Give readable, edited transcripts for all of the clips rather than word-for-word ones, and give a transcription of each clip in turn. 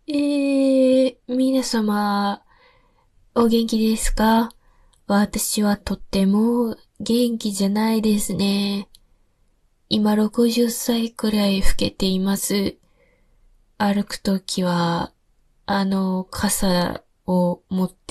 皆様、お元気ですか？私はとっても元気じゃないですね。今60歳くらい老けています。歩くときは、傘を持って、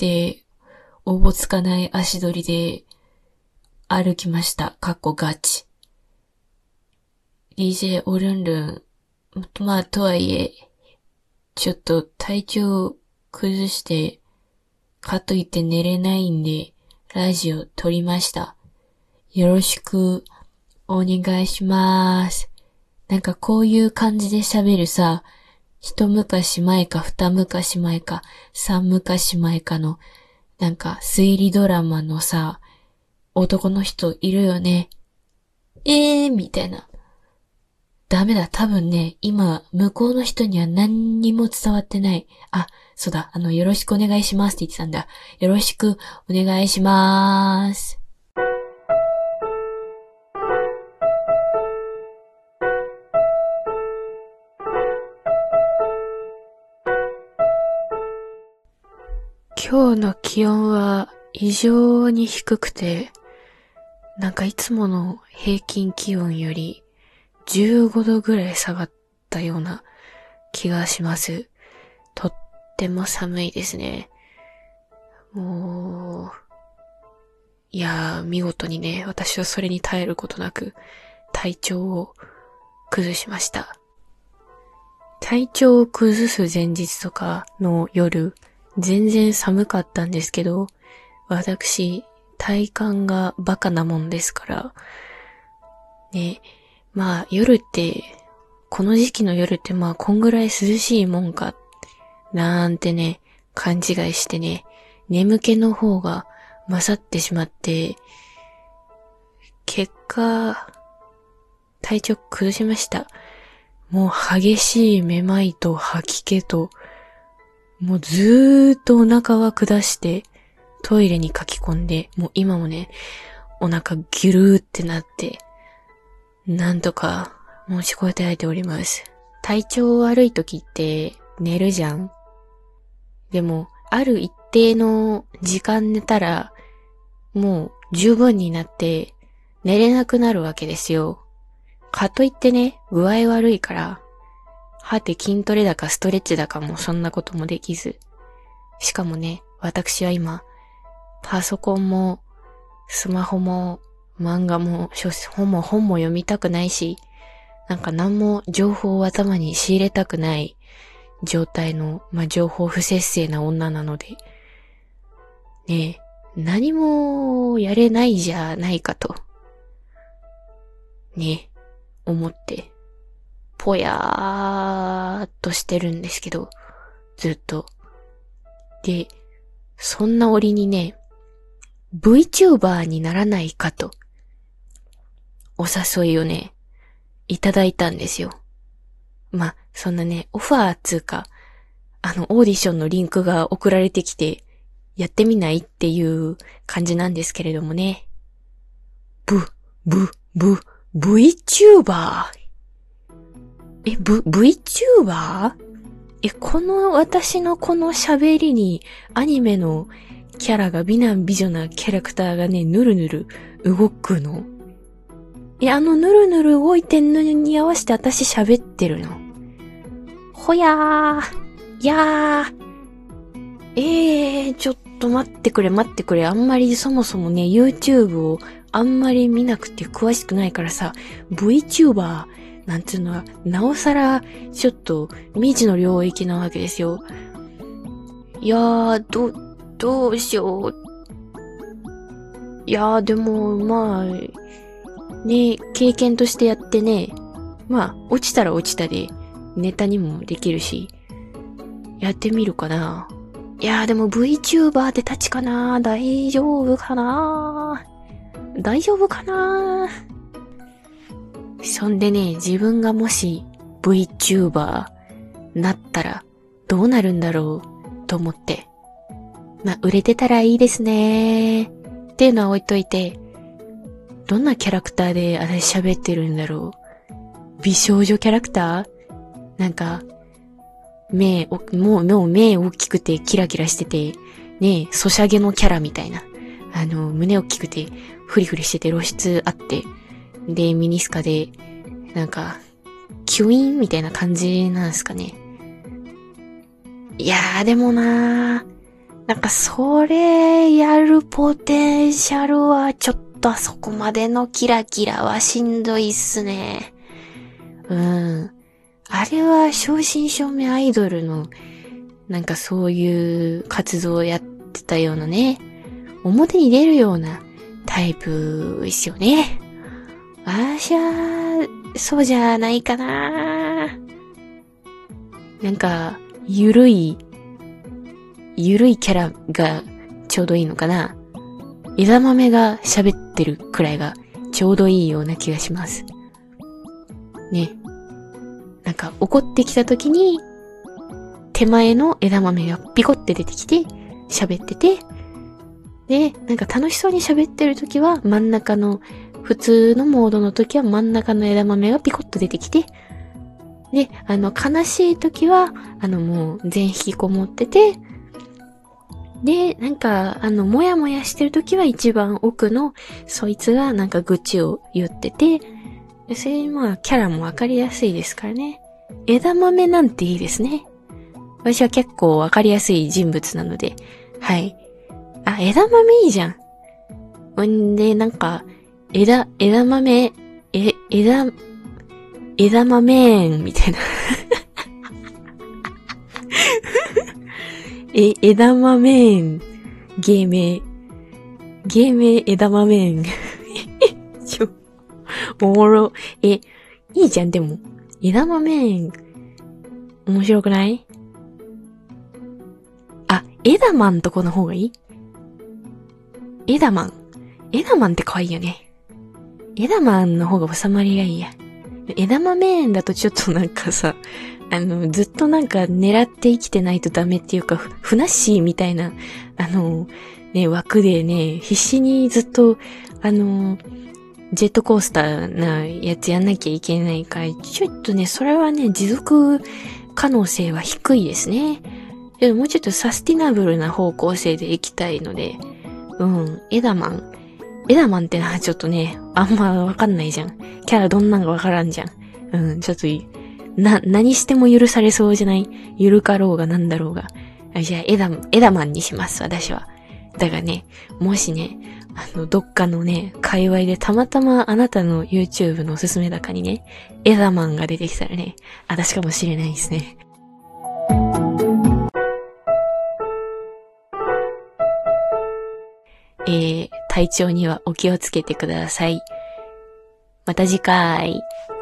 おぼつかない足取りで歩きました。かっこガチ。DJ おるんるん。まあ、とはいえ、ちょっと体調崩して、かといって寝れないんで、ラジオ撮りました。よろしくお願いします。なんかこういう感じで喋るさ、一昔前か二昔前か三昔前かの、なんか推理ドラマのさ、男の人いるよね。みたいな。ダメだ、多分ね、今、向こうの人には何にも伝わってない。あ、そうだ、よろしくお願いしますって言ってたんだ。よろしくお願いします。今日の気温は異常に低くて、なんかいつもの平均気温より15度ぐらい下がったような気がします。とっても寒いですね。もう、いやー、見事にね、私はそれに耐えることなく体調を崩しました。体調を崩す前日とかの夜、全然寒かったんですけど、私、体感がバカなもんですから、ね、まあ夜って、この時期の夜ってまあこんぐらい涼しいもんか、なんてね、勘違いしてね、眠気の方が勝ってしまって、結果、体調崩しました。もう激しいめまいと吐き気と、もうずーっとお腹は下して、トイレに書き込んで、もう今もね、お腹ギュルーってなって、なんとか持ちこたえております。体調悪い時って寝るじゃん。でも、ある一定の時間寝たら、もう十分になって寝れなくなるわけですよ。かといってね、具合悪いから、はて筋トレだかストレッチだかもそんなこともできず。しかもね、私は今、パソコンも、スマホも、漫画も、本も読みたくないし、なんか何も情報を頭に仕入れたくない状態の、情報不節制な女なので、ねえ、何もやれないじゃないかと、ね、思って、ぽやーっとしてるんですけど、ずっと。で、そんな折にね、VTuber にならないかと、お誘いをね、いただいたんですよ。そんなね、オファーつうか、オーディションのリンクが送られてきて、やってみないっていう感じなんですけれどもね。VTuber? VTuber? この私のこの喋りにアニメのキャラが美男美女なキャラクターがね、ぬるぬる動くの？ぬるぬる動いてんのに合わせて私喋ってるの。ほやー。いやー。ちょっと待ってくれ。あんまりそもそもね、YouTube をあんまり見なくて詳しくないからさ、VTuber なんていうのは、なおさら、ちょっと未知の領域なわけですよ。いやー、どうしよう。いやー、でも、ね、経験としてやってね、落ちたら落ちたで、ネタにもできるし、やってみるかな。いやーでも VTuber で立ちかな。大丈夫かな。そんでね、自分がもし VTuber なったらどうなるんだろうと思って。売れてたらいいですねー。っていうのは置いといて、どんなキャラクターで私喋ってるんだろう。美少女キャラクター？なんか、 もう目大きくてキラキラしてて、ね、ソシャゲのキャラみたいな。胸大きくて、フリフリしてて露出あって、で、ミニスカで、なんか、キュイーンみたいな感じなんですかね。いやーでもなー、なんかそれやるポテンシャルはちょっとあそこまでのキラキラはしんどいっすね。あれは正真正銘アイドルの、なんかそういう活動をやってたようなね、表に出るようなタイプですよね。私は、そうじゃないかな。なんか、ゆるいキャラがちょうどいいのかな。枝豆が喋ってるくらいがちょうどいいような気がします。ね。なんか怒ってきた時に、手前の枝豆がピコって出てきて、喋ってて、で、なんか楽しそうに喋ってる時は真ん中の、普通のモードの時は真ん中の枝豆がピコッと出てきて、で、悲しい時は、もう全引きこもってて、で、なんか、もやもやしてる時は一番奥の、そいつがなんか愚痴を言ってて、でそれまあ、キャラもわかりやすいですからね。枝豆なんていいですね。私は結構わかりやすい人物なので、はい。あ、枝豆いいじゃん。んで、なんか、枝豆、枝豆園みたいな。枝豆園、芸名枝豆園。おもろ。いいじゃん、でも。枝豆園、面白くない？あ、エダマンとこの方がいい？エダマンって可愛いよね。エダマンの方が収まりがいいや。枝豆園だとちょっとなんかさ、ずっとなんか狙って生きてないとダメっていうか、ふなっしーみたいな、ね、枠でね、必死にずっと、ジェットコースターなやつやんなきゃいけないから、ちょっとね、それはね、持続可能性は低いですね。でももうちょっとサスティナブルな方向性で行きたいので、エダマンってのはちょっとね、あんまわかんないじゃん。キャラどんなんかわからんじゃん。ちょっと何しても許されそうじゃない？ゆるかろうがなんだろうが。じゃあ、エダマンにします、私は。だがね、もしね、どっかのね、界隈でたまたまあなたの YouTube のおすすめ高にね、エダマンが出てきたらね、私かもしれないですね。体調にはお気をつけてください。また次回。